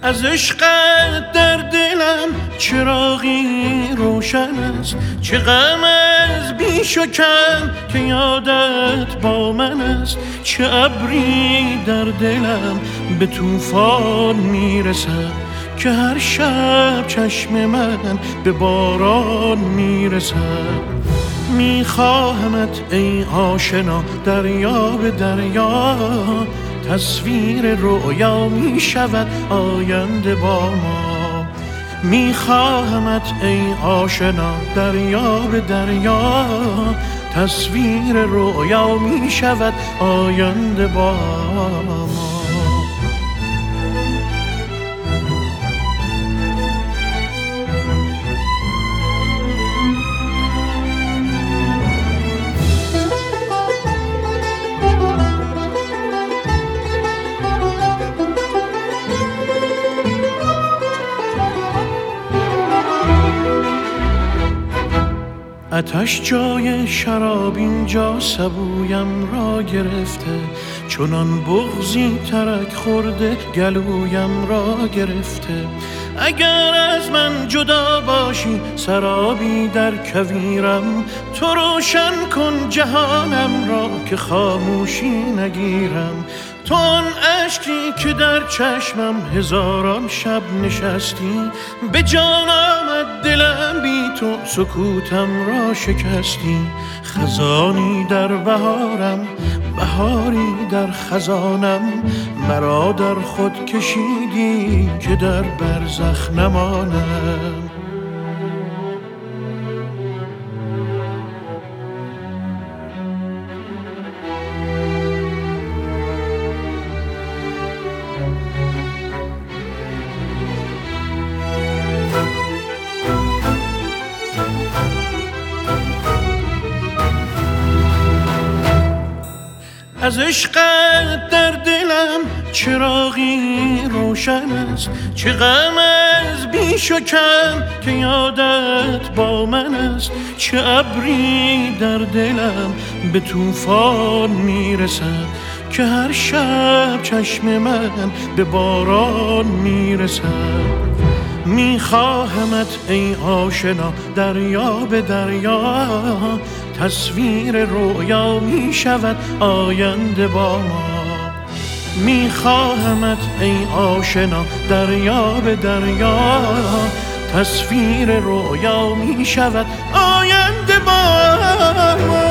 از عشقت در دلم چراغی روشن است، چه غم از بیش و کم که یادت با من است. چه ابری در دلم به طوفان میرسد که هر شب چشم من به باران میرسد. میخواهمت ای آشنا دریا به دریا، تصویر رویا میشود آینده با ما. میخواهمت ای آشنا دریا به دریا، تصویر رویا میشود آینده با ما. آتش جای شراب اینجا سبویم را گرفته، چنان بغضی ترک خورده گلویم را گرفته. اگر از من جدا باشی سرابی در کویرم، تو روشن کن جهانم را که خاموشی نگیرم. تو آن اشکی که در چشمم هزاران شب نشستی، به جان آمد دلم بی تو سکوتم را شکستی. خزانی در بهارم، بهاری در خزانم، مرا در خود کشیدی که در برزخ نمانم. از عشقت در دلم چراغی روشن است، چه غم از بیش و کم که یادت با من است. چه ابری در دلم به طوفان میرسد که هر شب چشم من به باران میرسد. میخواهمت ای آشنا دریا به دریا، تصویر رویا میشود آینده با ما. میخواهمت ای آشنا دریا به دریا، تصویر رویا میشود آینده با ما.